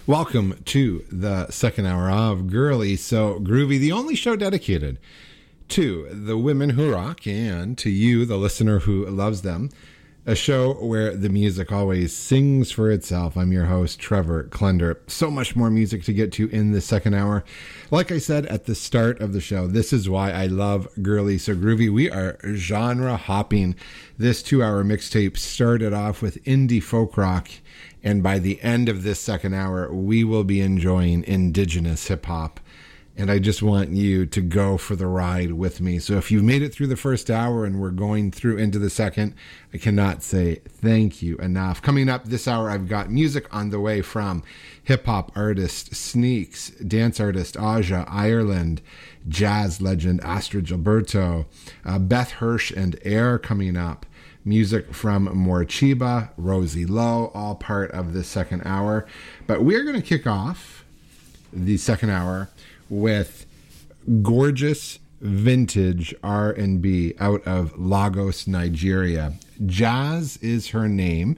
Welcome to the second hour of Girly So Groovy, the only show dedicated to the women who rock and to you, the listener who loves them. A show where the music always sings for itself. I'm your host, Trevor Klender. So much more music to get to in the second hour. Like I said at the start of the show, this is why I love Girly So Groovy. We are genre hopping. This 2-hour mixtape started off with indie folk rock, and by the end of this second hour, we will be enjoying indigenous hip hop. And I just want you to go for the ride with me. So if you've made it through the first hour and we're going through into the second, I cannot say thank you enough. Coming up this hour, I've got music on the way from hip-hop artist Sneaks, dance artist Aja Ireland, jazz legend Astrid Gilberto, Beth Hirsch and Air coming up. Music from Morchiba, Rosie Lowe, all part of the second hour. But we're going to kick off the second hour with gorgeous vintage R&B out of Lagos, Nigeria. Jazz is her name,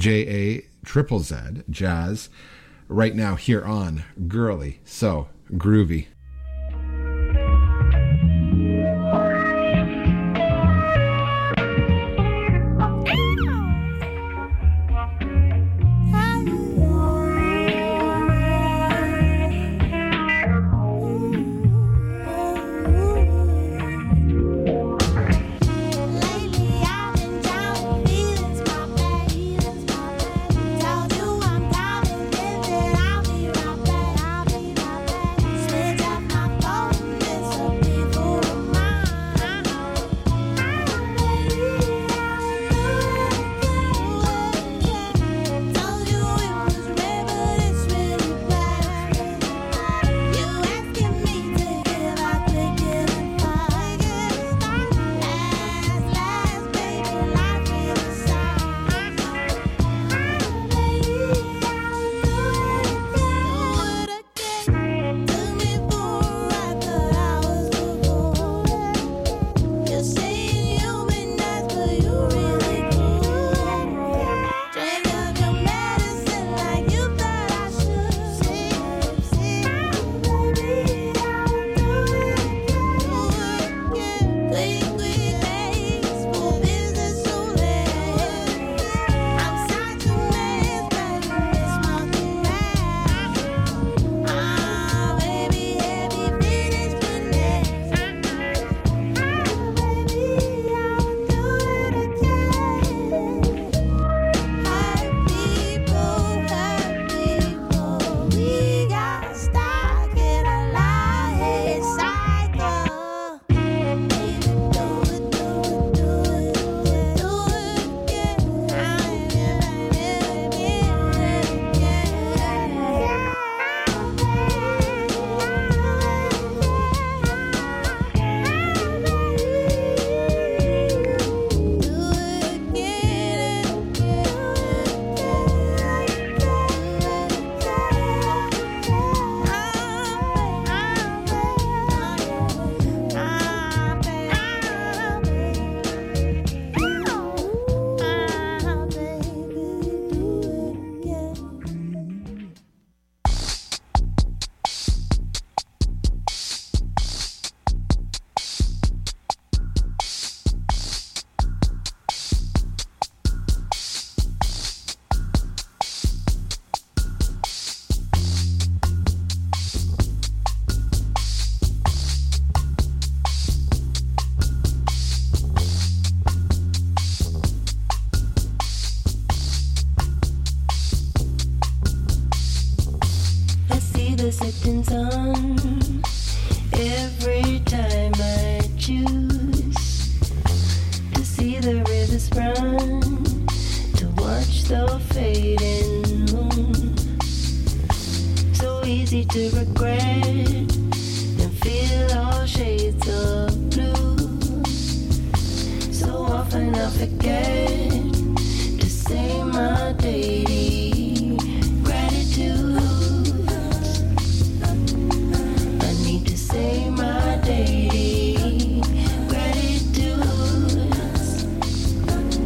J-A-Z-Z, Jazz, right now here on Girly So Groovy.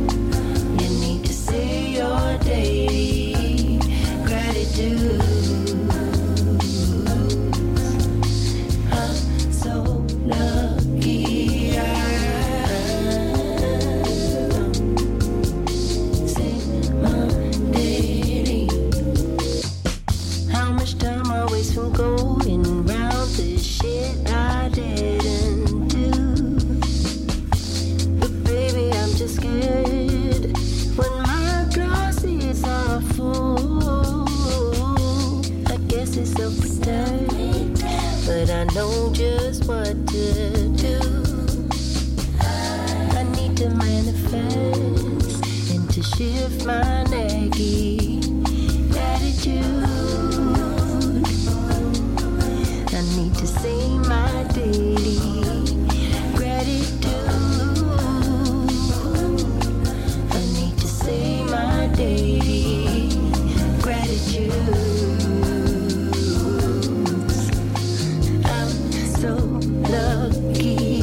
Gratitude. shift my necky attitude. I need to say my daily gratitude. I need to say my daily gratitude. I'm so lucky.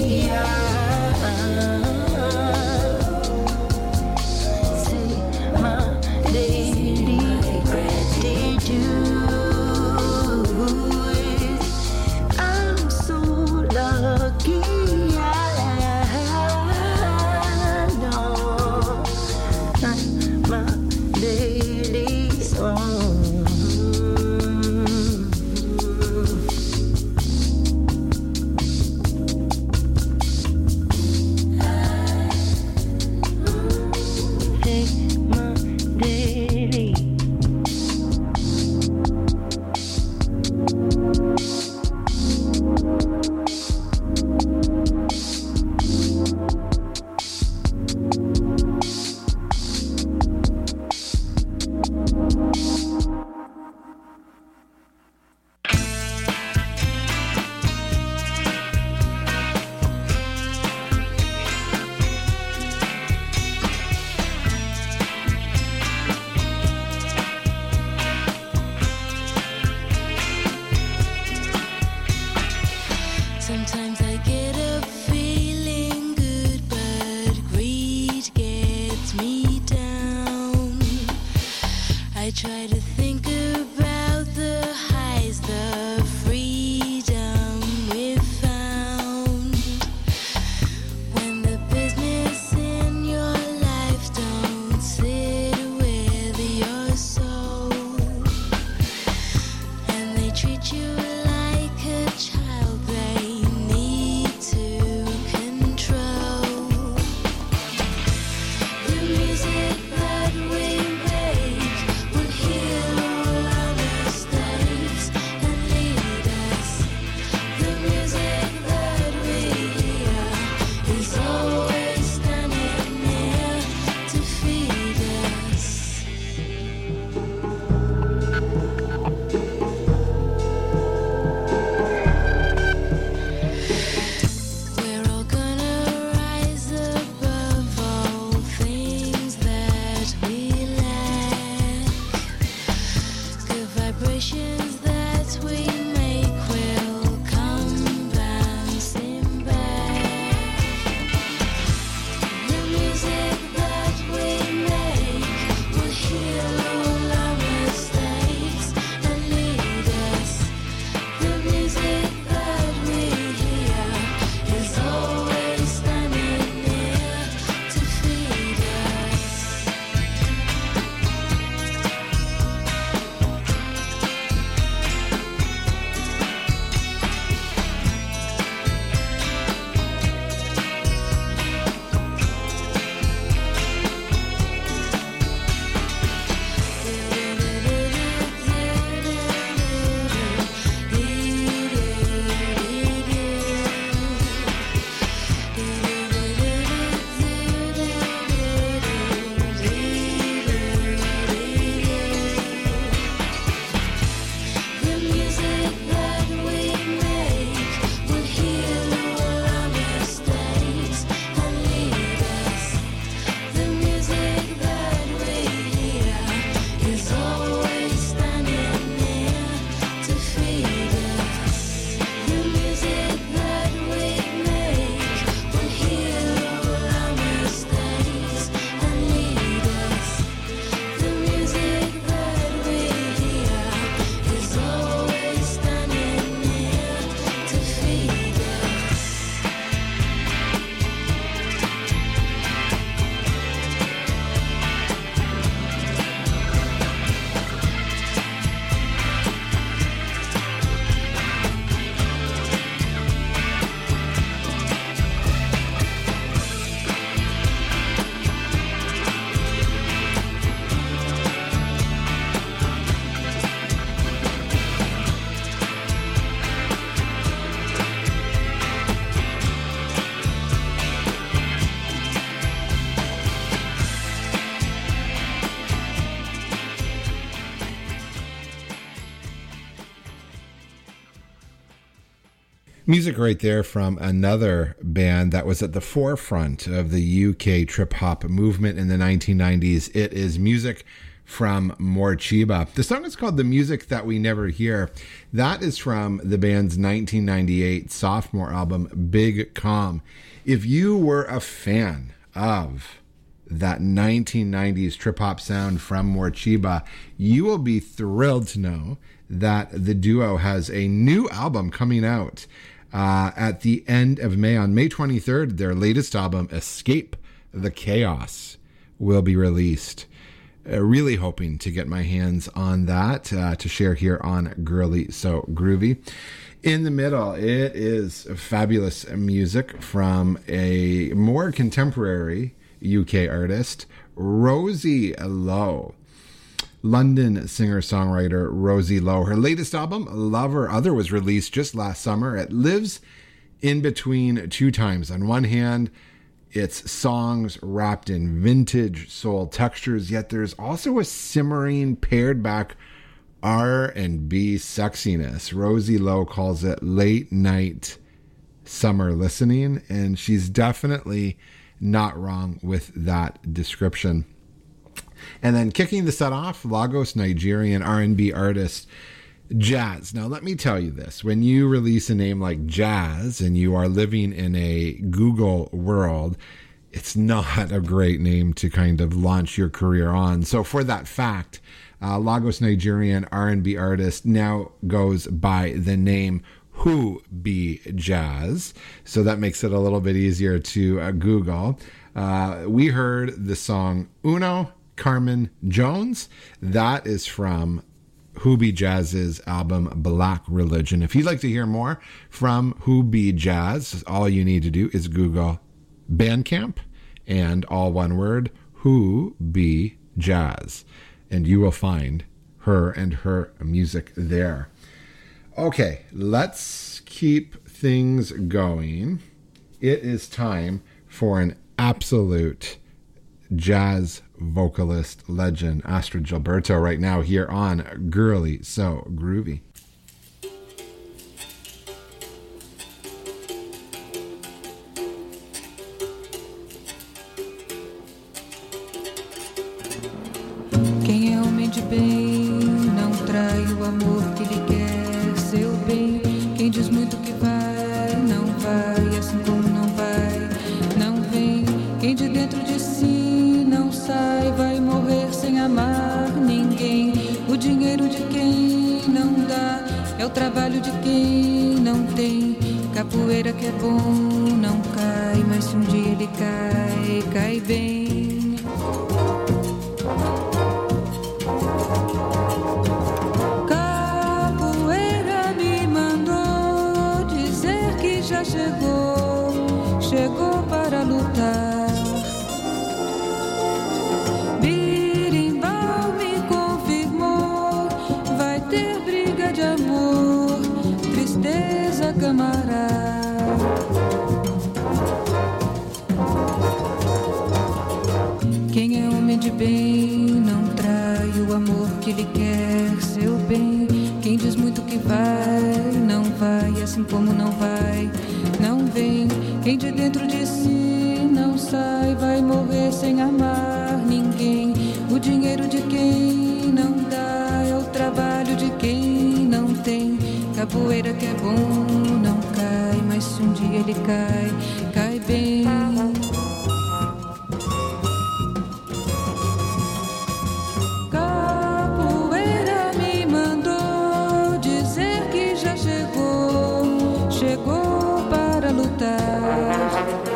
Sometimes I get up feeling good, but greed gets me down. I try to think about the highs, the freedom we've found. When the business in your life don't sit with your soul, and they treat you like a child they need to control. The music that we make will heal Music right there from another band that was at the forefront of the UK trip-hop movement in the 1990s. It is music from Morcheeba. The song is called The Music That We Never Hear. That is from the band's 1998 sophomore album, Big Calm. If you were a fan of that 1990s trip-hop sound from Morcheeba, you will be thrilled to know that the duo has a new album coming out at the end of May. On May 23rd, their latest album, Escape the Chaos, will be released. Really hoping to get my hands on that to share here on Girly So Groovy. In the middle, it is fabulous music from a more contemporary UK artist, Rosie Lowe. London singer-songwriter Rosie Lowe. Her latest album, Love or Other, was released just last summer. It lives in between two times. On one hand, it's songs wrapped in vintage soul textures, yet there's also a simmering, pared-back R&B sexiness. Rosie Lowe calls it late-night summer listening, and she's definitely not wrong with that description. And then kicking the set off, Lagos Nigerian R&B artist Jazz. Now, let me tell you this. When you release a name like Jazz and you are living in a Google world, it's not a great name to kind of launch your career on. So for that fact, Lagos Nigerian R&B artist now goes by the name Who Be Jazz. So that makes it a little bit easier to Google. We heard the song Uno, Carmen Jones. That is from Who Be Jazz's album Black Religion. If you'd like to hear more from Who Be Jazz, all you need to do is Google Bandcamp and all one word, Who Be Jazz, and you will find her and her music there. Okay, let's keep things going. It is time for an absolute jazz vocalist legend, Astrid Gilberto, right now here on Girly So Groovy. Quem é homem de bem não trai o amor que lhe quer seu bem. Quem diz muito que vai, não vai, assim como não vai, não vem. Quem de dentro de si não sai, vai morrer sem amar ninguém. O dinheiro de quem não dá é o trabalho de quem não tem. Capoeira que é bom não cai, mas se um dia ele cai, cai bem. Capoeira me mandou dizer que já chegou para lutar. Birimbau me confirmou, vai ter briga de amor, tristeza camarada. Quem é homem de bem não trai o amor que lhe quer seu bem. Quem diz muito que vai, não vai, assim como não vai, não vem. Quem de dentro de si não sai, vai morrer sem amar ninguém. O dinheiro de quem não dá é o trabalho de quem não tem. Capoeira que é bom não cai, mas se um dia ele cai, cai bem. Capoeira me mandou dizer que já chegou para lutar.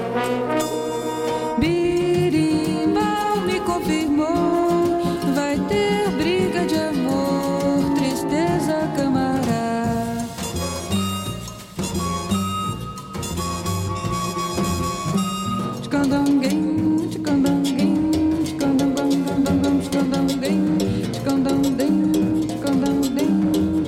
Birimbau me confirmou, vai ter briga de amor, tristeza camarada. Tcandonguém, tcandonguém, tcandonguém, tcandonguém, tcandonguém, tcandonguém,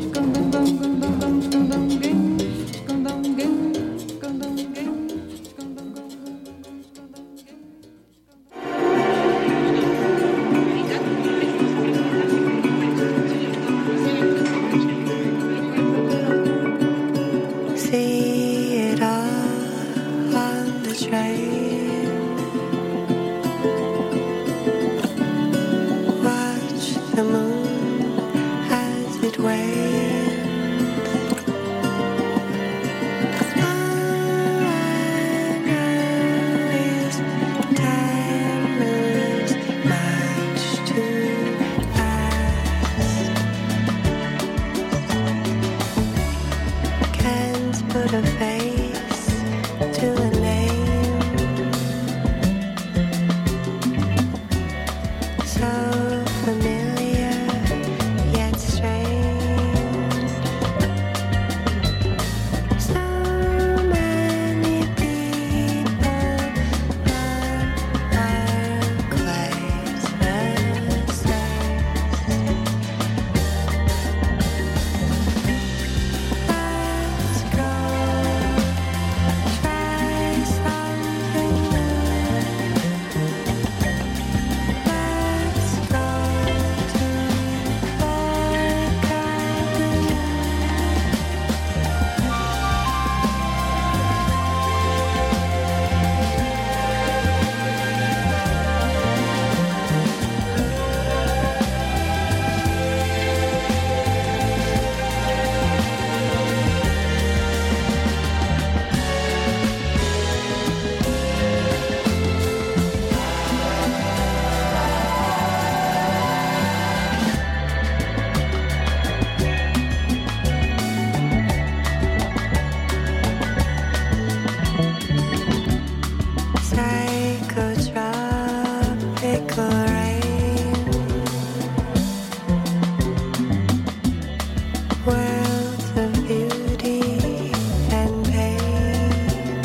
tcandonguém. the moon as it wanes. All I know is time moves much too fast. Can't put a face to a name. So familiar yet strange. So many people are quite the same. Let's go try something new. Let's go to forgotten. Psychotropical rain, worlds of beauty and pain.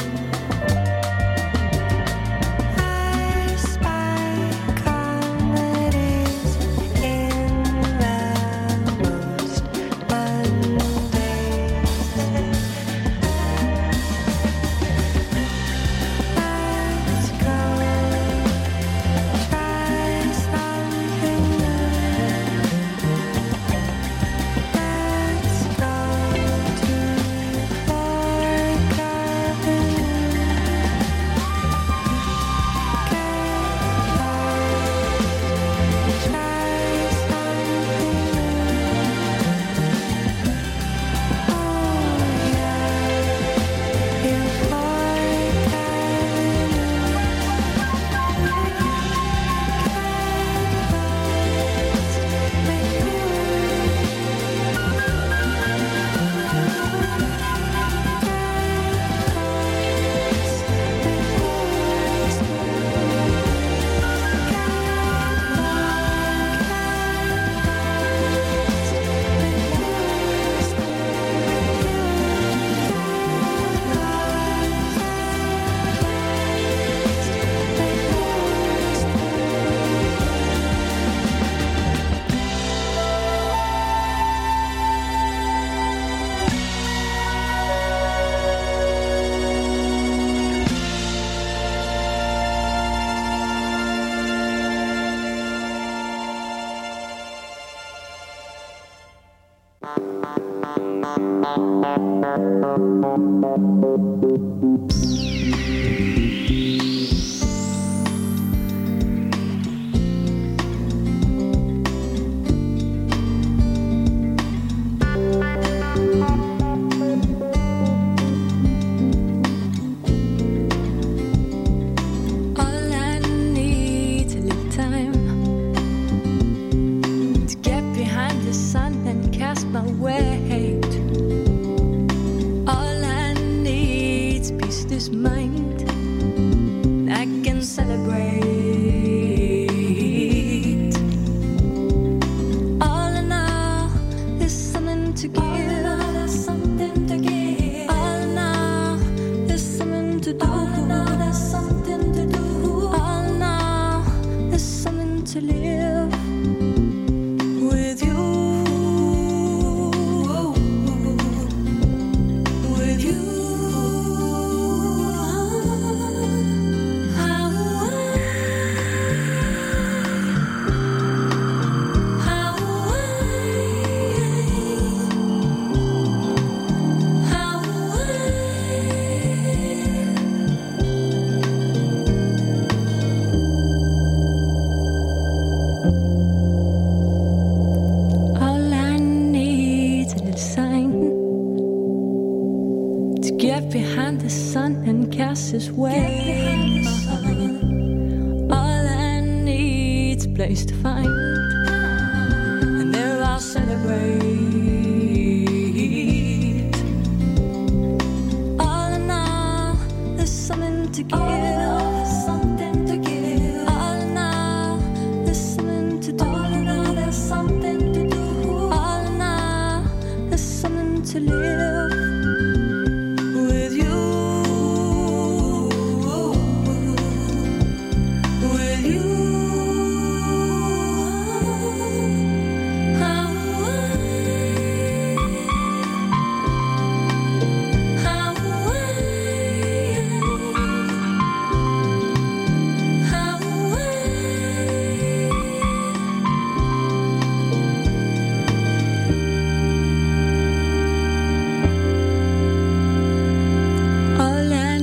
I spy comedies in the most mundane. Let's go try something new. Let's go to forgotten. Get lost, try something new. Oh yeah, you've forgotten. All I need a little time to get behind the sun and cast my weight. All I need's peace, this mind I can celebrate. All I know is something to give. All I know is something to do. All I know is something to live with you. With you. this way. All I need's a place to find, and there I'll celebrate. All in all, there's something to give. Something to give. All in all, there's something to do. All in all, there's something to do. All in all, there's something to live with you. With you. All I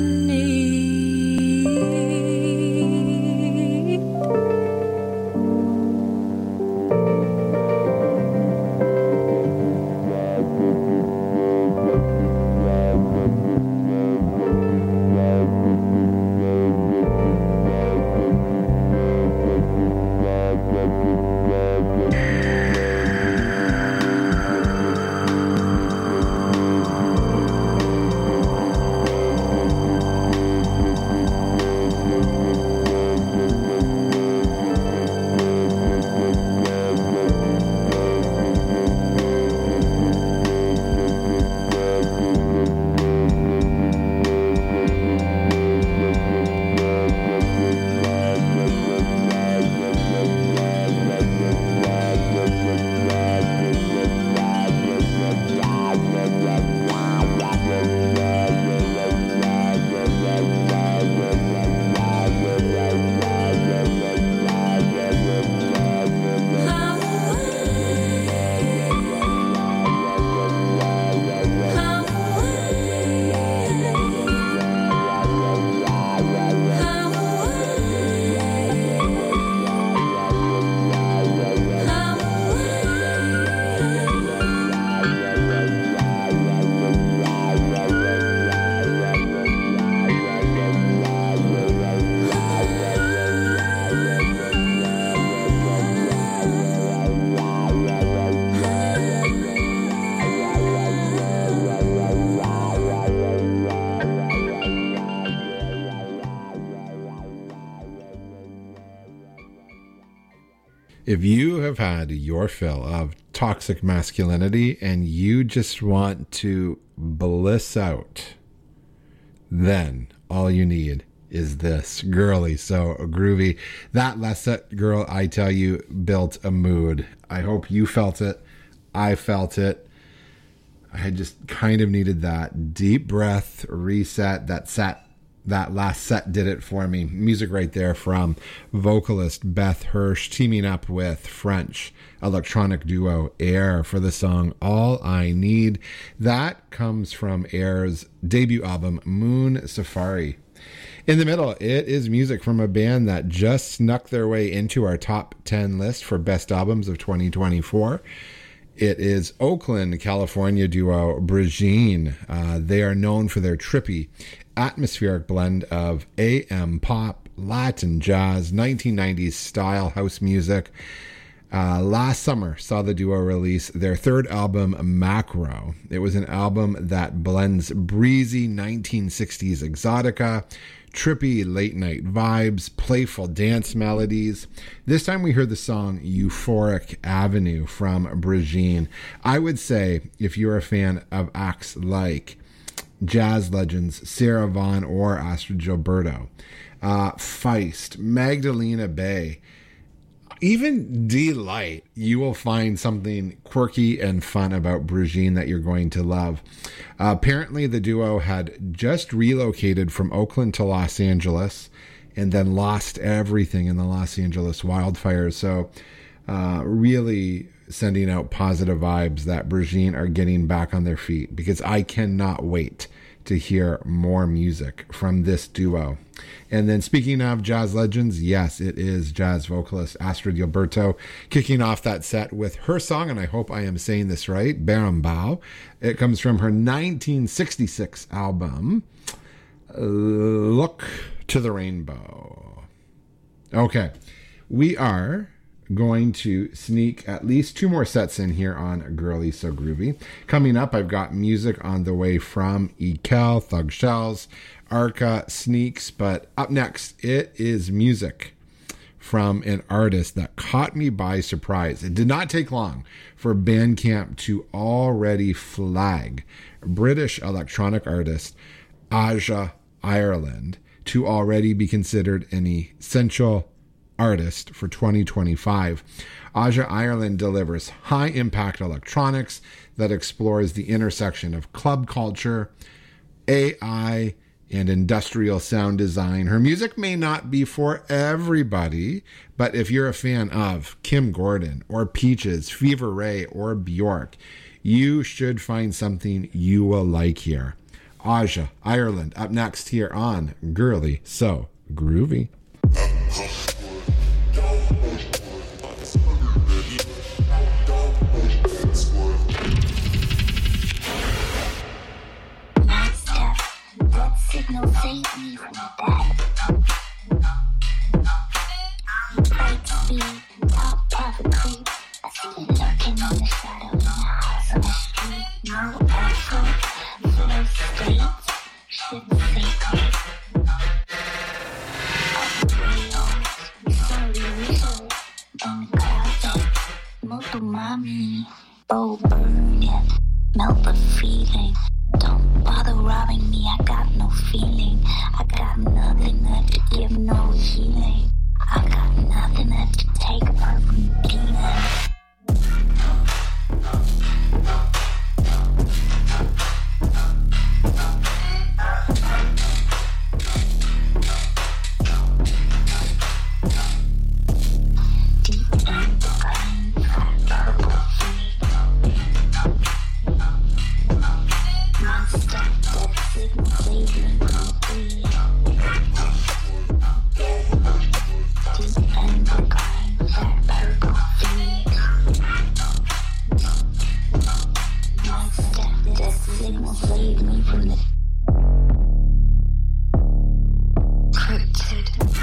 need. If you have had your fill of toxic masculinity and you just want to bliss out, then all you need is this. Girly, so groovy. That Lesset girl, I tell you, built a mood. I hope you felt it. I felt it. I had just kind of needed that deep breath, reset, that last set did it for me. Music right there from vocalist Beth Hirsch teaming up with French electronic duo Air for the song All I Need. That comes from Air's debut album Moon Safari. In the middle, it is music from a band that just snuck their way into our top 10 list for best albums of 2024. It is Oakland, California duo Brigitte. They are known for their trippy, atmospheric blend of AM pop, Latin jazz, 1990s style house music. Last summer saw the duo release their third album, Macro. It was an album that blends breezy 1960s exotica, trippy late night vibes, playful dance melodies. This time we heard the song Euphoric Avenue from Brigitte. I would say if you're a fan of acts like jazz legends Sarah Vaughan or Astrid Gilberto, Feist, Magdalena Bay, even Delight, you will find something quirky and fun about Brigitte that you're going to love. Apparently, the duo had just relocated from Oakland to Los Angeles and then lost everything in the Los Angeles wildfires. So really sending out positive vibes that Brigitte are getting back on their feet, because I cannot wait to hear more music from this duo. And then speaking of jazz legends, yes, it is jazz vocalist Astrid Gilberto kicking off that set with her song, and I hope I am saying this right, Berimbau. It comes from her 1966 album, Look to the Rainbow. Okay, we are going to sneak at least 2 more sets in here on Girly So Groovy. Coming up, I've got music on the way from Ekel, Thug Shells, Arca, Sneaks, but up next, it is music from an artist that caught me by surprise. It did not take long for Bandcamp to already flag British electronic artist Aja Ireland to already be considered an essential artist for 2025. Aja Ireland delivers high-impact electronics that explores the intersection of club culture, AI, and industrial sound design. Her music may not be for everybody, but if you're a fan of Kim Gordon or Peaches, Fever Ray, or Bjork, you should find something you will like here. Aja Ireland up next here on Girly So Groovy. Signal save me from that. Light speed, top of a creep. I see you lurking in the shadow in the house on the street. No effort, flow states, shit sacred. Off the rails, sorry whistle, in the closet. Moto mommy, bow burn it, melt the feeling. Don't bother robbing me, I got no feeling. I got nothing that to give, no healing. I got nothing that to take apart from being. Deep in the green, fat purple feet. Monster, that signal save me from free. Deep in the green, fat purple feet. Monster, that signal save me from the cryptid.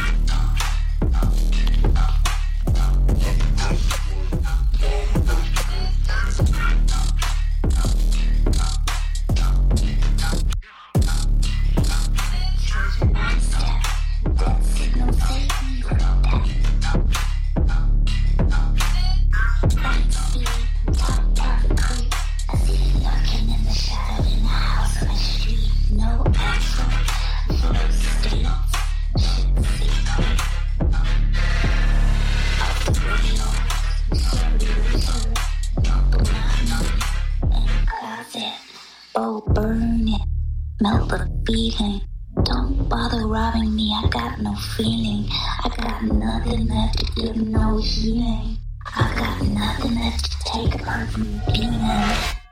Oh, burn it, melt the feeling. Don't bother robbing me, I got no feeling. I got nothing left to give, no healing. I got nothing left to take apart from being.